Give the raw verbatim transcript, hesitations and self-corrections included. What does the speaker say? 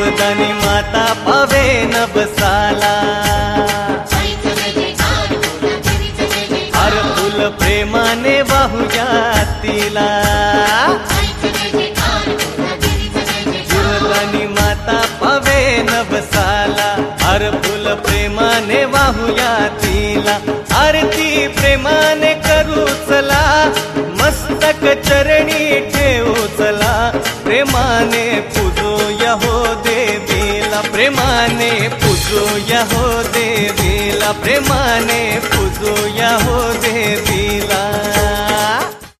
जीवदानी माता पावे नवसाला हर फुल प्रेमाने वाहूया तिला जीवदानी माता पावे नवसाला हर फुल प्रेमाने वाहूया तिला आरती प्रेमाने करू चला मस्तक चरणी ठेवू चला प्रेमाने पूजूया हो देवीला प्रेमाने पूजूया हो देवीला प्रेमाने